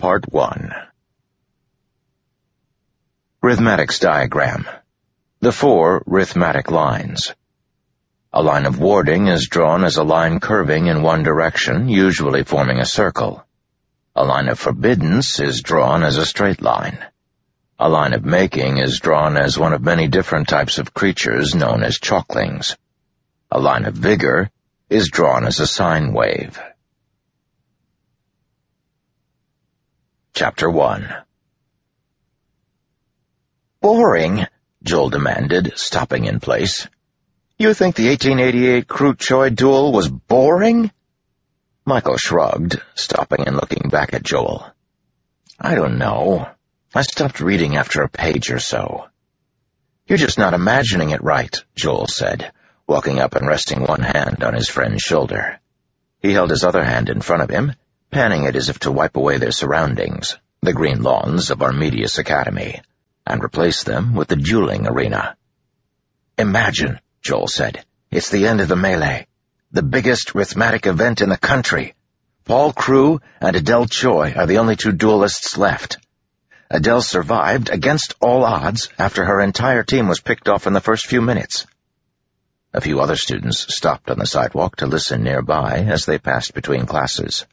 Part 1. Rhythmatics diagram. The 4 rhythmatic lines. A line of warding is drawn as a line curving in one direction, usually forming a circle. A line of forbiddance is drawn as a straight line. A line of making is drawn as one of many different types of creatures known as chalklings. A line of vigor is drawn as a sine wave. Chapter 1. "Boring?" Joel demanded, stopping in place. "You think the 1888 Krut-Choi duel was boring?" Michael shrugged, stopping and looking back at Joel. "I don't know. I stopped reading after a page or so." "You're just not imagining it right," Joel said, walking up and resting one hand on his friend's shoulder. He held his other hand in front of him, panning it as if to wipe away their surroundings, the green lawns of Armedius Academy, and replace them with the dueling arena. "Imagine," Joel said, "it's the end of the melee, the biggest rhythmatic event in the country. Paul Crewe and Adele Choi are the only 2 duelists left. Adele survived against all odds after her entire team was picked off in the first few minutes." A few other students stopped on the sidewalk to listen nearby as they passed between classes.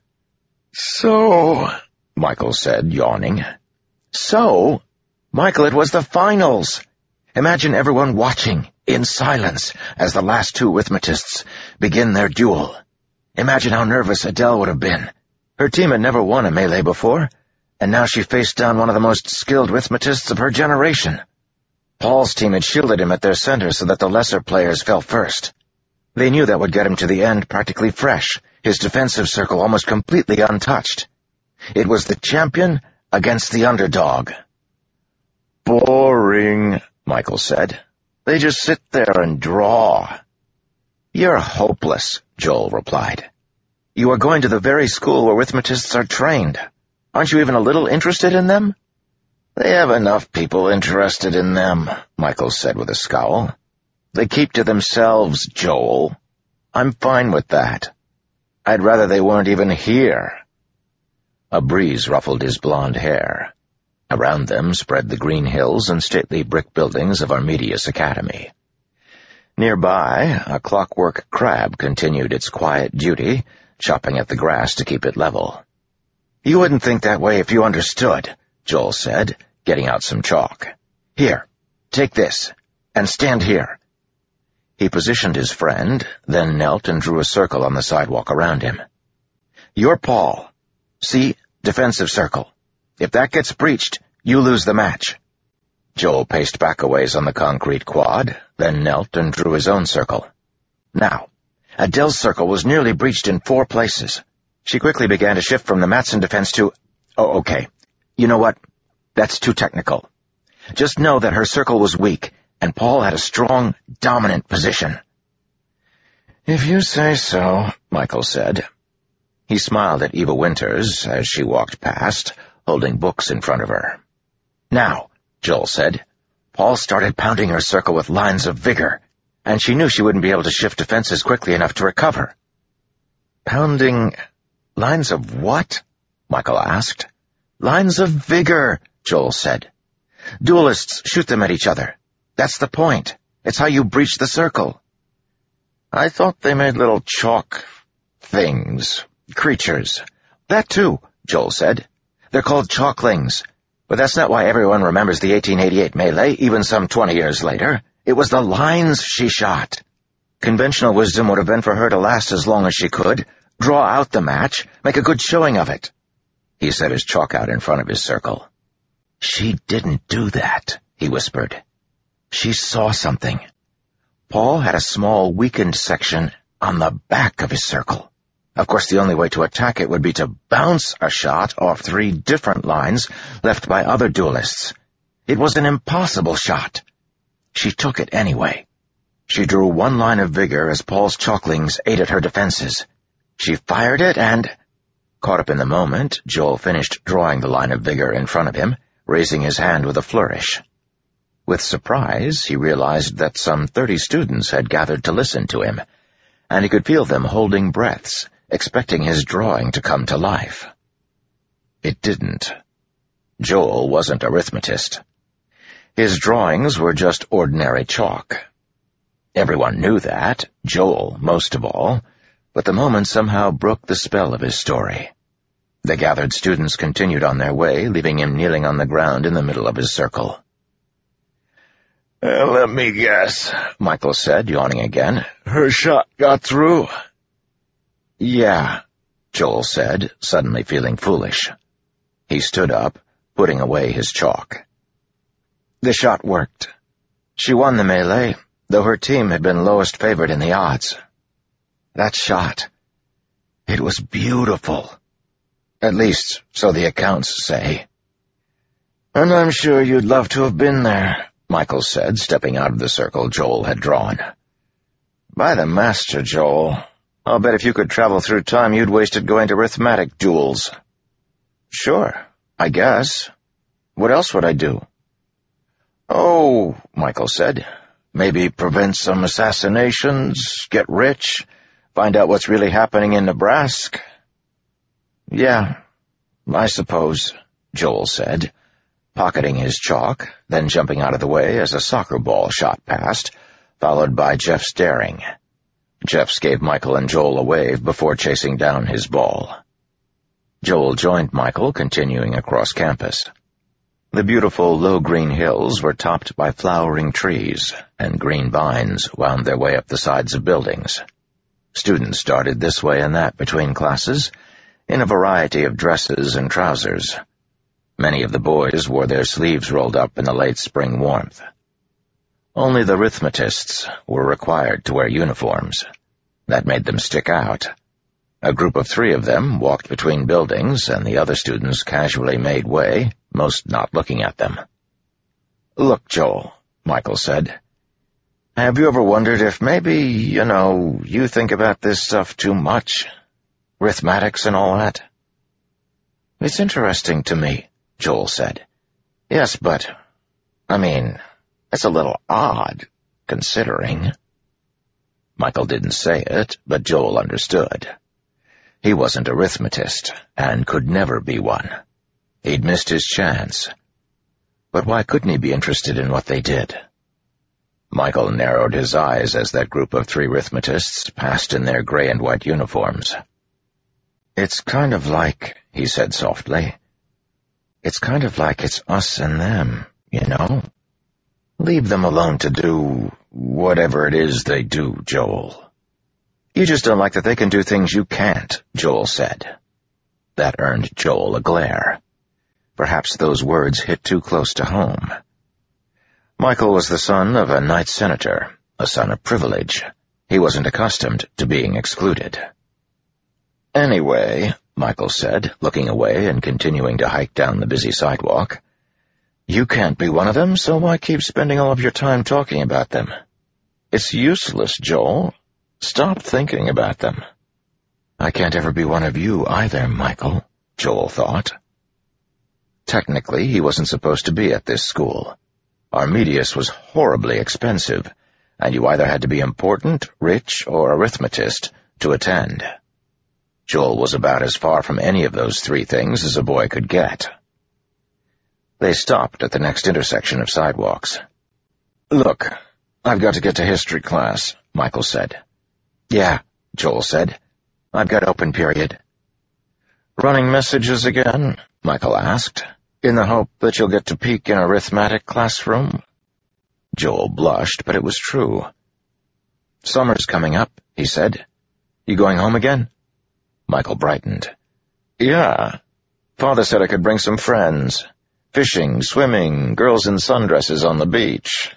"So," Michael said, yawning. "So? Michael, it was the finals. Imagine everyone watching, in silence, as the last 2 rhythmatists begin their duel. Imagine how nervous Adele would have been. Her team had never won a melee before, and now she faced down one of the most skilled rhythmatists of her generation. Paul's team had shielded him at their center so that the lesser players fell first. They knew that would get him to the end practically fresh, his defensive circle almost completely untouched. It was the champion against the underdog." "Boring," Michael said. "They just sit there and draw." "You're hopeless," Joel replied. "You are going to the very school where rhythmatists are trained. Aren't you even a little interested in them?" "They have enough people interested in them," Michael said with a scowl. "They keep to themselves, Joel. I'm fine with that. I'd rather they weren't even here." A breeze ruffled his blonde hair. Around them spread the green hills and stately brick buildings of Armedius Academy. Nearby, a clockwork crab continued its quiet duty, chopping at the grass to keep it level. "You wouldn't think that way if you understood," Joel said, getting out some chalk. "Here, take this, and stand here." He positioned his friend, then knelt and drew a circle on the sidewalk around him. "You're Paul. See, defensive circle. If that gets breached, you lose the match." Joel paced back a ways on the concrete quad, then knelt and drew his own circle. "Now, Adele's circle was nearly breached in 4 places. She quickly began to shift from the Matson defense to— Oh, okay. You know what? That's too technical. Just know that her circle was weak, and Paul had a strong, dominant position." "If you say so," Michael said. He smiled at Eva Winters as she walked past, holding books in front of her. "Now," Joel said, "Paul started pounding her circle with lines of vigor, and she knew she wouldn't be able to shift defenses quickly enough to recover." "Pounding lines of what?" Michael asked. "Lines of vigor," Joel said. "Duelists shoot them at each other. That's the point. It's how you breach the circle." "I thought they made little chalk things, creatures." "That too," Joel said. "They're called chalklings. But that's not why everyone remembers the 1888 melee, even some 20 years later. It was the lines she shot. Conventional wisdom would have been for her to last as long as she could, draw out the match, make a good showing of it." He set his chalk out in front of his circle. "She didn't do that," he whispered. "She saw something. Paul had a small, weakened section on the back of his circle. Of course, the only way to attack it would be to bounce a shot off 3 different lines left by other duelists. It was an impossible shot. She took it anyway. She drew 1 line of vigor as Paul's chalklings ate at her defenses. She fired it and—" Caught up in the moment, Joel finished drawing the line of vigor in front of him, raising his hand with a flourish. With surprise, he realized that some 30 students had gathered to listen to him, and he could feel them holding breaths, expecting his drawing to come to life. it didn't. Joel wasn't a arithmetist. His drawings were just ordinary chalk. Everyone knew that, Joel most of all, but the moment somehow broke the spell of his story. The gathered students continued on their way, leaving him kneeling on the ground in the middle of his circle. Let me guess, Michael said, yawning again. Her shot got through? Yeah, Joel said, suddenly feeling foolish. He stood up, putting away his chalk. The shot worked. She won the melee, though her team had been lowest favored in the odds. That shot, it was beautiful. At least, so the accounts say. And I'm sure you'd love to have been there, Michael said, stepping out of the circle Joel had drawn. By the master, Joel, I'll bet if you could travel through time you'd waste it going to arithmetic duels. Sure, I guess. What else would I do? Oh, Michael said, maybe prevent some assassinations, get rich, find out what's really happening in Nebraska. Yeah, I suppose, Joel said, pocketing his chalk, then jumping out of the way as a soccer ball shot past, followed by Jeff's daring. Jeffs gave Michael and Joel a wave before chasing down his ball. Joel joined Michael, continuing across campus. The beautiful low green hills were topped by flowering trees, and green vines wound their way up the sides of buildings. Students darted this way and that between classes, in a variety of dresses and trousers. Many of the boys wore their sleeves rolled up in the late spring warmth. Only the arithmetists were required to wear uniforms. That made them stick out. A group of 3 of them walked between buildings, and the other students casually made way, most not looking at them. Look, Joel, Michael said, have you ever wondered if maybe, you think about this stuff too much? Arithmetics and all that? It's interesting to me, Joel said. Yes, but, it's a little odd, considering. Michael didn't say it, but Joel understood. He wasn't a arithmetist, and could never be one. He'd missed his chance. But why couldn't he be interested in what they did? Michael narrowed his eyes as that group of 3 arithmetists passed in their gray and white uniforms. It's kind of like, he said softly, it's kind of like it's us and them, Leave them alone to do whatever it is they do, Joel. You just don't like that they can do things you can't, Joel said. That earned Joel a glare. Perhaps those words hit too close to home. Michael was the son of a knight senator, a son of privilege. He wasn't accustomed to being excluded. Anyway, Michael said, looking away and continuing to hike down the busy sidewalk, you can't be one of them, so why keep spending all of your time talking about them? It's useless, Joel. Stop thinking about them. I can't ever be one of you either, Michael, Joel thought. Technically, he wasn't supposed to be at this school. Armedius was horribly expensive, and you either had to be important, rich, or arithmetist to attend. Joel was about as far from any of those 3 things as a boy could get. They stopped at the next intersection of sidewalks. Look, I've got to get to history class, Michael said. Yeah, Joel said. I've got open period. Running messages again? Michael asked, in the hope that you'll get to peek in an arithmetic classroom. Joel blushed, but it was true. Summer's coming up, he said. You going home again? Michael brightened. Yeah. Father said I could bring some friends. Fishing, swimming, girls in sundresses on the beach.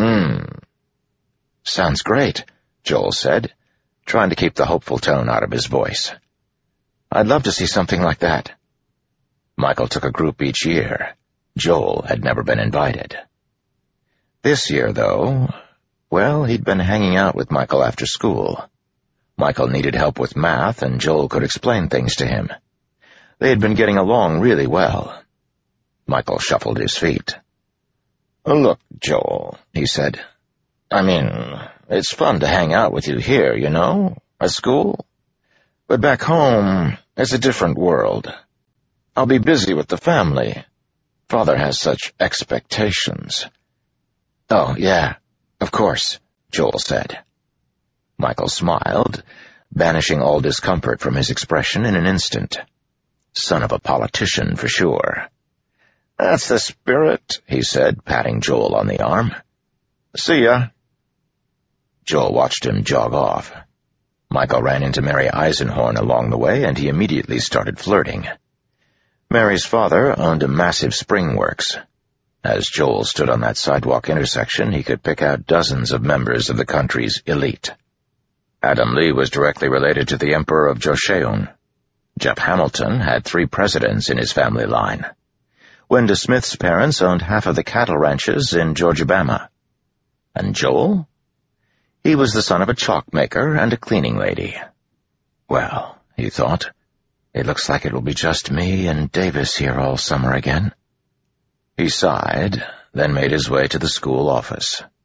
Sounds great, Joel said, trying to keep the hopeful tone out of his voice. I'd love to see something like that. Michael took a group each year. Joel had never been invited. This year, though, he'd been hanging out with Michael after school. Michael needed help with math, and Joel could explain things to him. They had been getting along really well. Michael shuffled his feet. Look, Joel, he said. It's fun to hang out with you here, at school. But back home, it's a different world. I'll be busy with the family. Father has such expectations." "Oh, yeah, of course," Joel said. Michael smiled, banishing all discomfort from his expression in an instant. Son of a politician, for sure. "That's the spirit," he said, patting Joel on the arm. "See ya." Joel watched him jog off. Michael ran into Mary Eisenhorn along the way, and he immediately started flirting. Mary's father owned a massive spring works. As Joel stood on that sidewalk intersection, he could pick out dozens of members of the country's elite. Adam Lee was directly related to the Emperor of Joseon. Jeff Hamilton had 3 presidents in his family line. Wenda Smith's parents owned half of the cattle ranches in Georgia-Bama. And Joel? He was the son of a chalk maker and a cleaning lady. Well, he thought, it looks like it will be just me and Davis here all summer again. He sighed, then made his way to the school office.